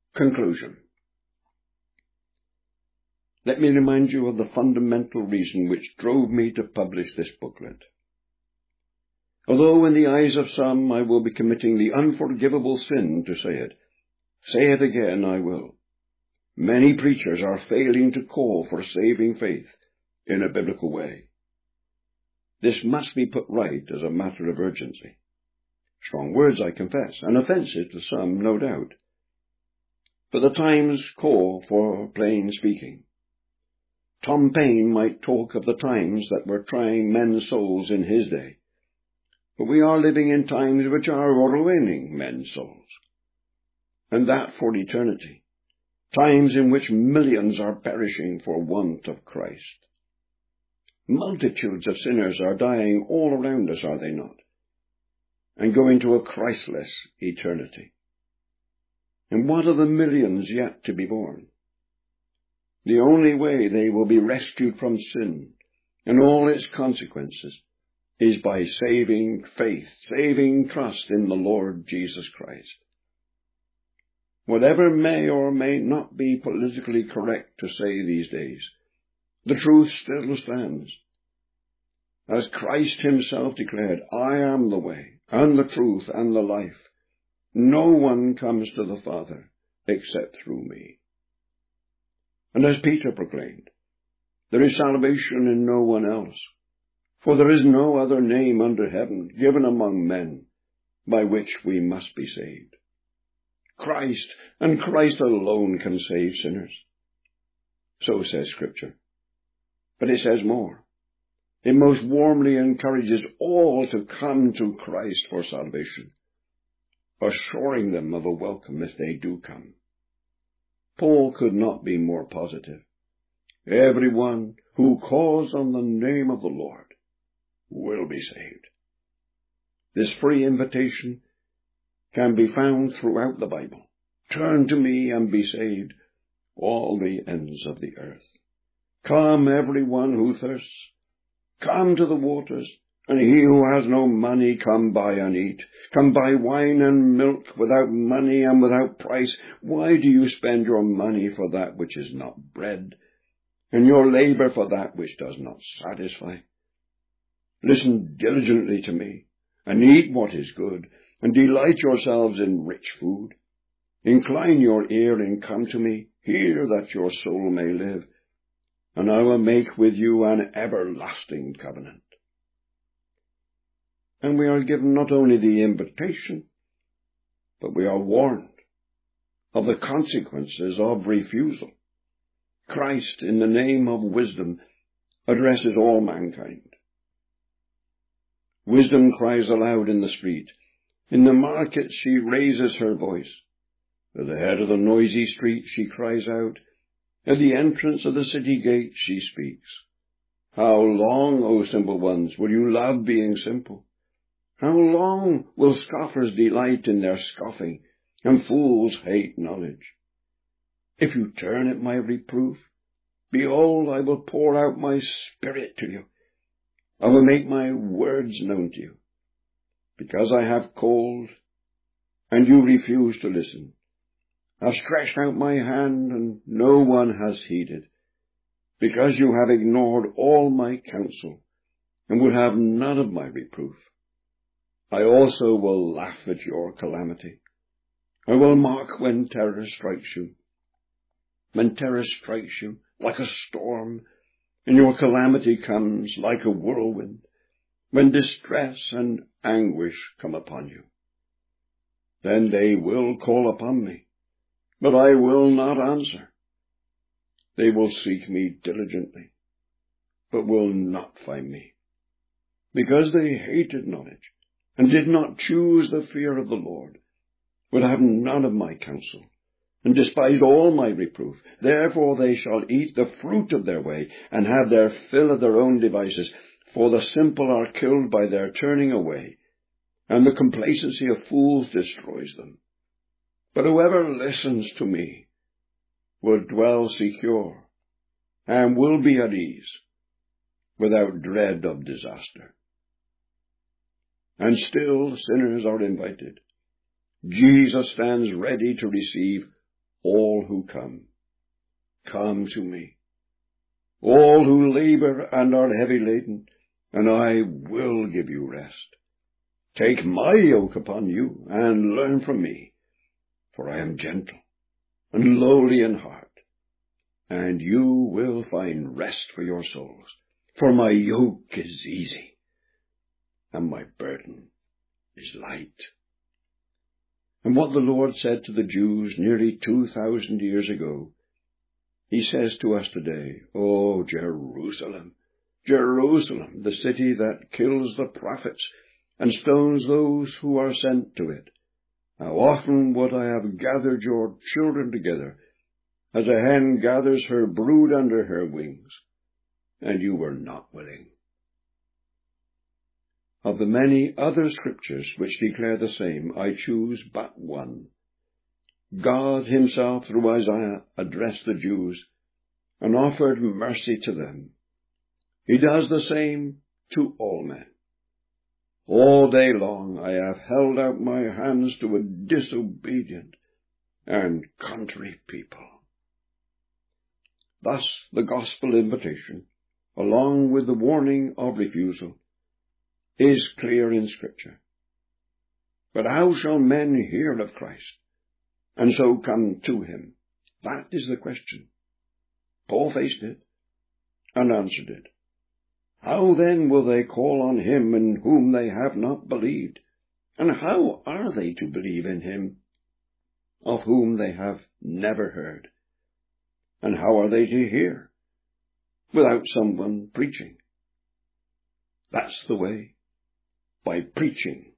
Conclusion. Let me remind you of the fundamental reason which drove me to publish this booklet. Although in the eyes of some I will be committing the unforgivable sin to say it again I will. Many preachers are failing to call for saving faith in a biblical way. This must be put right as a matter of urgency. Strong words, I confess, and offensive to some, no doubt. But the times call for plain speaking. Tom Paine might talk of the times that were trying men's souls in his day, but we are living in times which are ruining men's souls, and that for eternity, times in which millions are perishing for want of Christ. Multitudes of sinners are dying all around us, are they not, and going to a Christless eternity. And what are the millions yet to be born? The only way they will be rescued from sin and all its consequences is by saving faith, saving trust in the Lord Jesus Christ. Whatever may or may not be politically correct to say these days, the truth still stands. As Christ himself declared, I am the way, and the truth, and the life. No one comes to the Father except through me. And as Peter proclaimed, there is salvation in no one else, for there is no other name under heaven given among men by which we must be saved. Christ, and Christ alone, can save sinners. So says Scripture. But it says more. It most warmly encourages all to come to Christ for salvation, assuring them of a welcome if they do come. Paul could not be more positive. Everyone who calls on the name of the Lord will be saved. This free invitation can be found throughout the Bible. Turn to me and be saved, all the ends of the earth. Come, everyone who thirsts. Come to the waters, and he who has no money, come buy and eat. Come buy wine and milk without money and without price. Why do you spend your money for that which is not bread, and your labor for that which does not satisfy? Listen diligently to me, and eat what is good, and delight yourselves in rich food. Incline your ear and come to me. Hear that your soul may live, and I will make with you an everlasting covenant. And we are given not only the invitation, but we are warned of the consequences of refusal. Christ, in the name of wisdom, addresses all mankind. Wisdom cries aloud in the street. In the market she raises her voice. At the head of the noisy street she cries out. At the entrance of the city gate she speaks. How long, O simple ones, will you love being simple? How long will scoffers delight in their scoffing, and fools hate knowledge? If you turn at my reproof, behold, I will pour out my spirit to you. I will make my words known to you. Because I have called, and you refuse to listen. I've stretched out my hand, and no one has heeded. Because you have ignored all my counsel, and would have none of my reproof. I also will laugh at your calamity. I will mock when terror strikes you. When terror strikes you like a storm, and your calamity comes like a whirlwind, when distress and anguish come upon you. Then they will call upon me, but I will not answer. They will seek me diligently, but will not find me, because they hated knowledge, and did not choose the fear of the Lord, would have none of my counsel, and despised all my reproof. Therefore they shall eat the fruit of their way, and have their fill of their own devices. For the simple are killed by their turning away, and the complacency of fools destroys them. But whoever listens to me will dwell secure, and will be at ease, without dread of disaster. And still sinners are invited. Jesus stands ready to receive all who come. Come to me, all who labor and are heavy laden, and I will give you rest. Take my yoke upon you, and learn from me, for I am gentle and lowly in heart, and you will find rest for your souls. For my yoke is easy, and my burden is light. And what the Lord said to the Jews nearly 2,000 years ago, he says to us today, O Jerusalem, Jerusalem, the city that kills the prophets and stones those who are sent to it. How often would I have gathered your children together, as a hen gathers her brood under her wings, and you were not willing. Of the many other scriptures which declare the same, I choose but one. God himself, through Isaiah, addressed the Jews and offered mercy to them. He does the same to all men. All day long I have held out my hands to a disobedient and contrary people. Thus the gospel invitation, along with the warning of refusal, is clear in Scripture. But how shall men hear of Christ, and so come to him? That is the question. Paul faced it, and answered it. How then will they call on him in whom they have not believed? And how are they to believe in him of whom they have never heard? And how are they to hear without someone preaching? That's the way. By preaching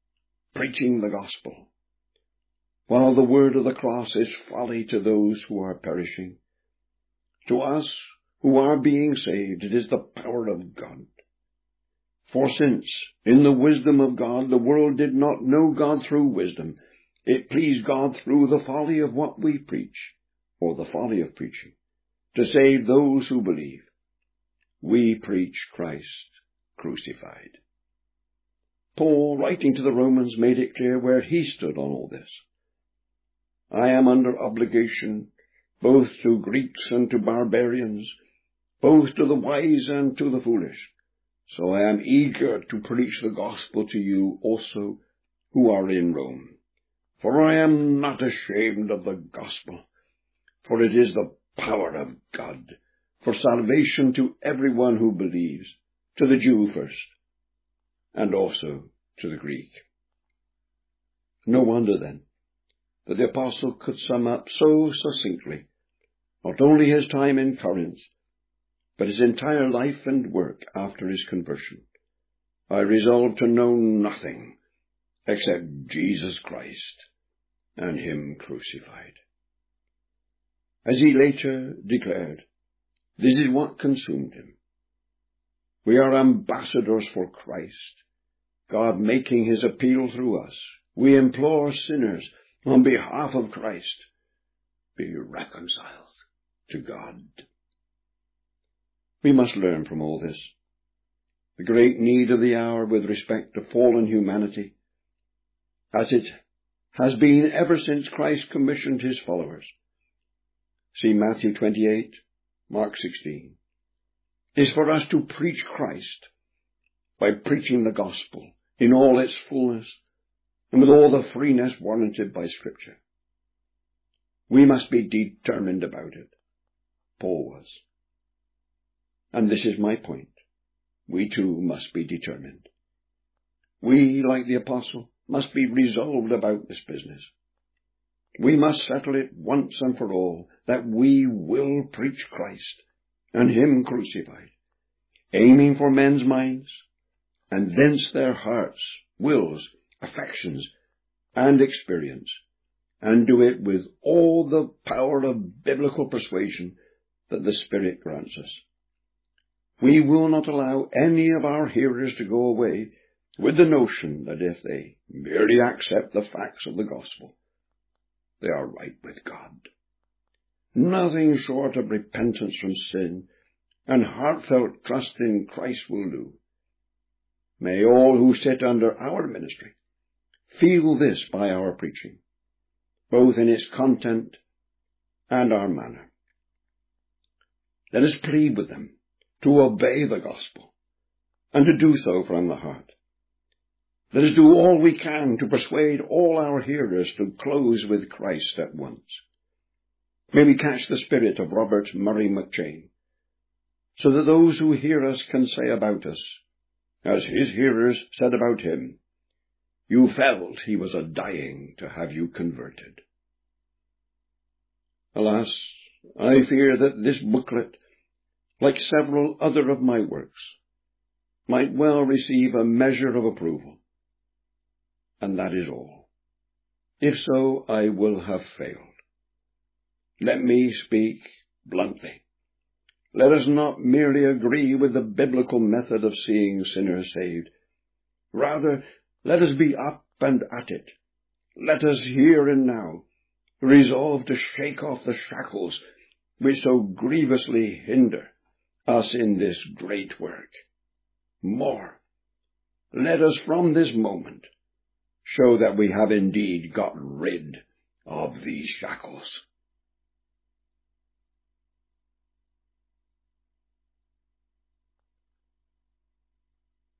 the gospel. While the word of the cross is folly to those who are perishing, to us who are being saved, it is the power of God. For since, in the wisdom of God, the world did not know God through wisdom, it pleased God through the folly of what we preach, or the folly of preaching, to save those who believe. We preach Christ crucified. Paul, writing to the Romans, made it clear where he stood on all this. I am under obligation both to Greeks and to barbarians, both to the wise and to the foolish. So I am eager to preach the gospel to you also who are in Rome. For I am not ashamed of the gospel, for it is the power of God for salvation to everyone who believes, to the Jew first, and also to the Greek. No wonder, then, that the apostle could sum up so succinctly not only his time in Corinth, but his entire life and work after his conversion. I resolved to know nothing except Jesus Christ and him crucified. As he later declared, this is what consumed him. We are ambassadors for Christ, God making his appeal through us. We implore sinners on behalf of Christ, be reconciled to God. We must learn from all this the great need of the hour with respect to fallen humanity, as it has been ever since Christ commissioned his followers. See Matthew 28, Mark 16. Is for us to preach Christ by preaching the gospel in all its fullness and with all the freeness warranted by Scripture. We must be determined about it. Paul was. And this is my point. We too must be determined. We, like the apostle, must be resolved about this business. We must settle it once and for all that we will preach Christ and him crucified, aiming for men's minds, and thence their hearts, wills, affections, and experience, and do it with all the power of biblical persuasion that the Spirit grants us. We will not allow any of our hearers to go away with the notion that if they merely accept the facts of the gospel, they are right with God. Nothing short of repentance from sin and heartfelt trust in Christ will do. May all who sit under our ministry feel this by our preaching, both in its content and our manner. Let us plead with them to obey the gospel, and to do so from the heart. Let us do all we can to persuade all our hearers to close with Christ at once. May we catch the spirit of Robert Murray McCheyne, so that those who hear us can say about us, as his hearers said about him, "You felt he was a-dying to have you converted." Alas, I fear that this booklet, like several other of my works, might well receive a measure of approval. And that is all. If so, I will have failed. Let me speak bluntly. Let us not merely agree with the biblical method of seeing sinners saved. Rather, let us be up and at it. Let us here and now resolve to shake off the shackles which so grievously hinder us in this great work. More, let us from this moment show that we have indeed got rid of these shackles.